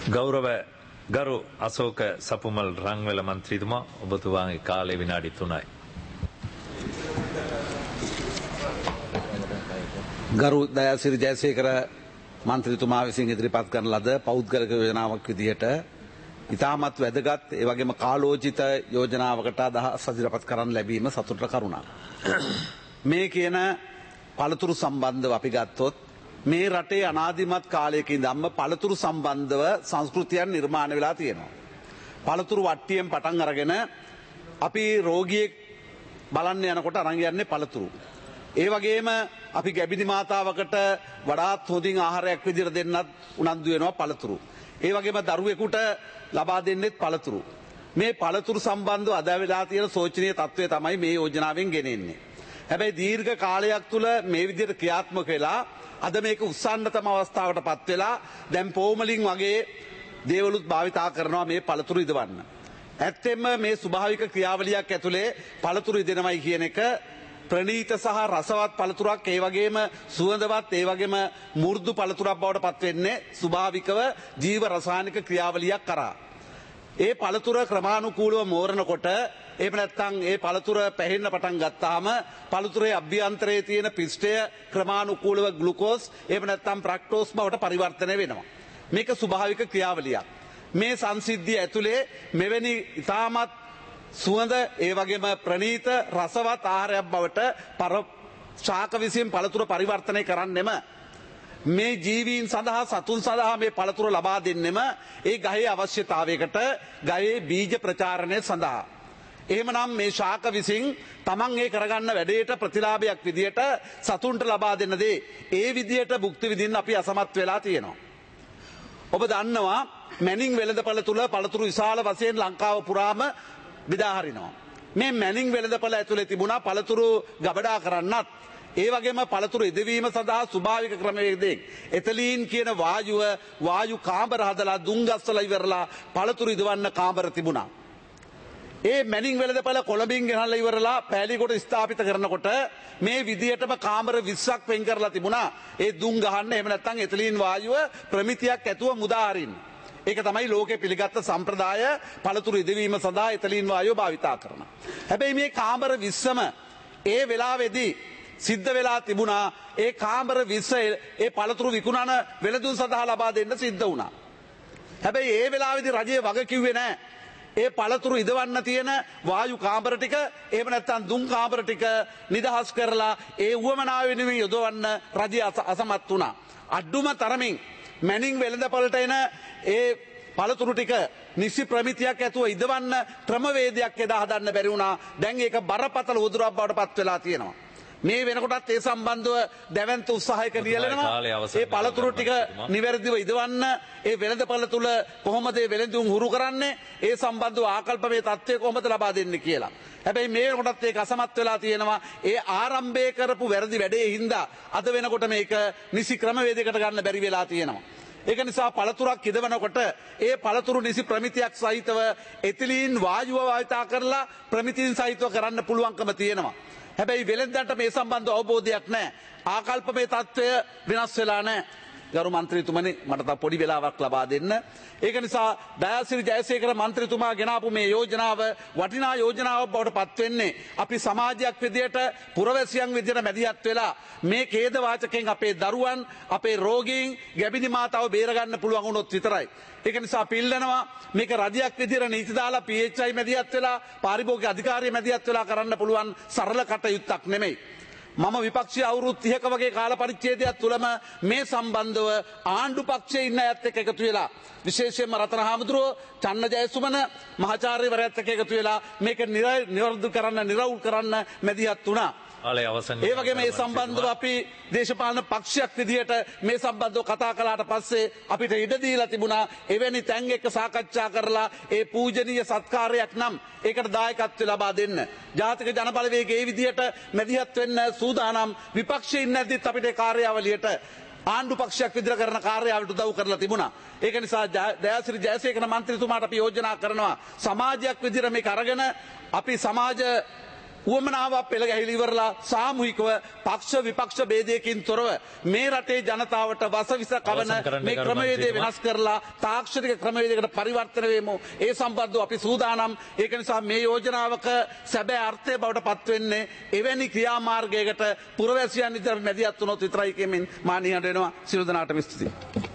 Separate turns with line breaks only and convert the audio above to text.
ගෞරව ගරු අශෝක සපුමල් රංවල මන්ත්‍රීතුමා ඔබතුමාගේ කාලය විනාඩි 3යි.
ගරු දයාසිරි ජයසේකර මන්ත්‍රීතුමා විසින් ඉදිරිපත් කරන ලද පෞද්ගලික යෝජනාවක් විදිහට ඉතාමත් වැදගත් ඒ වගේම කාලෝචිත යෝජනාවකට අදහස් ඉදිරිපත් කරන්න ලැබීම සතුටට කරුණා. මේ කියන පළතුරු සම්බන්ධව අපි ගත්තොත් මේ රටේ අනාදිමත් කාලයක ඉඳන්ම පළතුරු සම්බන්ධව සංස්කෘතියක් නිර්මාණය වෙලා තියෙනවා. පළතුරු වට්ටියෙන් පටන් අරගෙන අපි රෝගියෙක් බලන්න යනකොට අරන් යන්නේ පළතුරු. ඒ වගේම අපි ගැබිනි මාතාවකට වඩාත් හොඳින් ආහාරයක් විදිහට දෙන්නත් උනන්දු වෙනවා පළතුරු. ඒ වගේම දරුවෙකුට ලබා දෙන්නෙත් පළතුරු. මේ පළතුරු සම්බන්ධව අද වෙලා තියෙන සෝචනීය තත්ත්වය තමයි මේ යෝජනාවෙන් ගෙනෙන්නේ. හැබැයි දීර්ඝ කාලයක් තුල මේ විදිහට ක්‍රියාත්මක වෙලා අද මේක උස්සන්නතම අවස්ථාවට පත් වෙලා දැන් පෝමලින් වගේ දේවලුත් භාවිතා කරනවා මේ පළතුරු ඉදවන්න. ඇත්තෙන්ම මේ ස්වභාවික ක්‍රියාවලියක් ඇතුලේ පළතුරු ඉදෙනවයි කියන එක ප්‍රණීත සහ රසවත් පළතුරක් ඒ වගේම සුවඳවත් ඒ වගේම මෘදු පළතුරක් බවට පත් වෙන්නේ ස්වභාවිකව ජීව රසායනික ක්‍රියාවලියක් කරා. ඒ පළතුර ක්‍රමානුකූලව මෝරනකොට එහෙම නැත්නම් ඒ පළතුර පැහෙන්න පටන් ගත්තාම පළතුරේ අභ්‍යන්තරයේ තියෙන පිෂ්ඨය ක්‍රමානුකූලව ග්ලුකෝස් එහෙම නැත්නම් ෆ්‍රක්ටෝස් බවට පරිවර්තනය වෙනවා. මේක ස්වභාවික ක්‍රියාවලියක්. මේ සංසිද්ධිය ඇතුලේ මෙවැනි ඉතාමත් සුවඳ ඒ වගේම ප්‍රණීත රසවත් ආහාරයක් බවට ශාක විසින් පළතුර පරිවර්තනය කරන්නෙම මේ ජීවීන් සඳහා සතුන් සඳහා මේ පළතුර ලබා දෙන්නෙම ඒ ගහේ අවශ්‍යතාවයකට ගහේ බීජ ප්‍රචාරණය සඳහා. එහෙමනම් මේ ශාක විසින් තමන් ඒ කරගන්න වැඩේට ප්‍රතිලාභයක් විදියට සතුන්ට ලබා දෙන්න දේ ඒ විදියට භුක්ති විඳින්න අපි අසමත් වෙලා තියෙනවා. ඔබ දන්නවා මැනින් වෙළඳපළ තුල පළතුරු විශාල වශයෙන් ලංකාව පුරාම බෙදා හරිනවා. මේ මැනින් වෙළඳපළ ඇතුලේ තිබුණා පළතුරු ගබඩා කරන්නත් ඒ වගේම පළතුරු ඉදවීම සඳහා ස්වභාවික ක්‍රමවේදයෙන් එතලීන් කියන වායු කාමර හදලා දුම් ගස්වල ඉවරලා පළතුරු ඉදවන්න කාමර තිබුණා. ඒ මැනින් වෙළඳපළ කොළඹින් ගෙනල්ලා ඉවරලා පෑලිකොට ස්ථාපිත කරනකොට මේ විදියටම කාමර 20ක් වෙන් කරලා තිබුණා. ඒ දුම් ගහන්න එහෙම නැත්නම් එතලීන් වායුව ප්‍රමිතියක් ඇතුව මුදා හරින්න. ඒක තමයි ලෝකේ පිළිගත් සම්ප්‍රදාය පළතුරු ඉදවීම සඳහා එතලීන් වායුව භාවිතා කරන. හැබැයි මේ කාමර 20ම ඒ වෙලාවේදී සිද්ධ වෙලා තිබුණා ඒ කාමර 20 ඒ පළතුරු විකුණන වෙළඳුන් සඳහා ලබා දෙන්න සිද්ධ වුණා. හැබැයි ඒ වෙලාවේදී රජය වග කිව්වේ නැහැ. ඒ පළතුරු ඉදවන්න තියෙන වායු කාමර ටික එහෙම නැත්නම් දුම් කාමර ටික නිදහස් කරලා ඒ උවමනාව වෙනුවෙන් යොදවන්න රජය අසමත් වුණා. අඩුම තරමින් මැනින් වෙළඳපළට එන ඒ පළතුරු ටික නිසි ප්‍රමිතියක් ඇතුව ඉදවන්න ක්‍රමවේදයක් එදා හදන්න බැරි වුණා. දැන් ඒක බරපතල උදුරක් බවට පත් වෙලා තියෙනවා. මේ වෙනකොටත් ඒ සම්බන්ධව දැවැන්ත උත්සාහයක නියැලෙනවා. ඒ පළතුරු ටික නිවැරදිව ඉදවන්න ඒ වෙළඳපළ තුල කොහොමද ඒ වෙළඳුන් හුරු කරන්නේ ඒ සම්බන්ධව ආකල්පමය තත්ත්වය කොහොමද ලබා දෙන්නේ කියලා. හැබැයි මේ වෙනකොටත් ඒක අසමත් වෙලා තියෙනවා. ඒ ආරම්භය කරපු වැරදි වැඩේ හින්දා අද වෙනකොට මේක නිසි ක්‍රමවේදයකට ගන්න බැරි වෙලා තියෙනවා. ඒක නිසා පළතුරක් ඉදවනකොට ඒ පළතුරු නිසි ප්‍රමිතියක් සහිතව එතිලීන් වායුව භාවිතා කරලා ප්‍රමිතින් සහිතව කරන්න පුළුවන්කම තියෙනවා. හැබැයි වෙළෙන්දන්ට මේ සම්බන්ධ අවබෝධයක් නැහැ. ආකල්පමය තත්ත්වය වෙනස් වෙලා නැහැ. ගරු මන්ත්‍රීතුමනි මට තව පොඩි වෙලාවක් ලබා දෙන්න. ඒක නිසා දයාසිරි ජයසේකර මන්ත්‍රීතුමා ගෙනාපු මේ යෝජනාව වටිනා යෝජනාවක් බවට පත් වෙන්නේ අපි සමාජයක් විදියට පුරවැසියන් විදියට මැදිහත් වෙලා මේ ඛේද වාචකෙන් අපේ දරුවන් අපේ රෝගීන් ගැබිනි මාතාව බේරගන්න පුළුවන් වුණොත් විතරයි. ඒක නිසා පිළිලනවා මේක රජයක් විදියට නීති දාලා PHI මැදිහත් වෙලා පාරිභෝගික අධිකාරිය මැදිහත් වෙලා කරන්න පුළුවන් සරල කටයුත්තක් නෙමෙයි. මම විපක්ෂයේ අවුරුදු 30ක වගේ කාල පරිච්ඡේදයක් තුලම මේ සම්බන්ධව ආණ්ඩු පක්ෂයේ ඉන්න අයත් එක්ක එකතු වෙලා විශේෂයෙන්ම රතන හාමුදුරුවෝ චන්න ජයසුමන මහාචාර්යවරයාත් එක්ක එකතු වෙලා මේක නිරවුල් කරන්න මැදිහත් වුණා. ඒ වගේ මේ සම්බන්ධව අපි දේශපාලන පක්ෂයක් විදිහට මේ සම්බන්ධව කතා කළාට පස්සේ අපිට ඉඩ දීලා තිබුණා එවැනි තැන් එක්ක සාකච්ඡා කරලා ඒ පූජනීය සත්කාරයක් නම් ඒකට දායකත්වය ලබා දෙන්න. ජාතික ජනබලවේගයේ ඒ විදිහට මැදිහත් වෙන්න සූදානම් විපක්ෂයේ ඉන්නදිත් අපිට කාර්යාවලියට ආණ්ඩු පක්ෂයක් විදිහට කරන කාර්යාවලට උදව් කරලා තිබුණා. ඒක නිසා දයාසිරි ජයසේකර මන්ත්‍රීතුමාට අපි යෝජනා කරනවා සමාජයක් විදිහට මේක අරගෙන අපි සමාජ උවමනාවක් පෙළ ගැහිලිවරලා සාමූහිකව පක්ෂ විපක්ෂ ભેදයකින් තොරව මේ රටේ ජනතාවට වසවිස කවන මේ ක්‍රමවේදය වෙනස් කරලා තාක්ෂණික ක්‍රමවේදයකට පරිවර්තන වෙමු. ඒ සම්බන්ධව අපි සූදානම්. ඒක නිසා මේ යෝජනාවක සැබෑ අර්ථය බවට පත් වෙන්නේ එවැනි ක්‍රියාමාර්ගයකට පුරවැසියන් විතර මැදිහත් වුණොත් විතරයි කියමින් මා නිහඬ වෙනවා. සියලු දෙනාටම ස්තුතියි.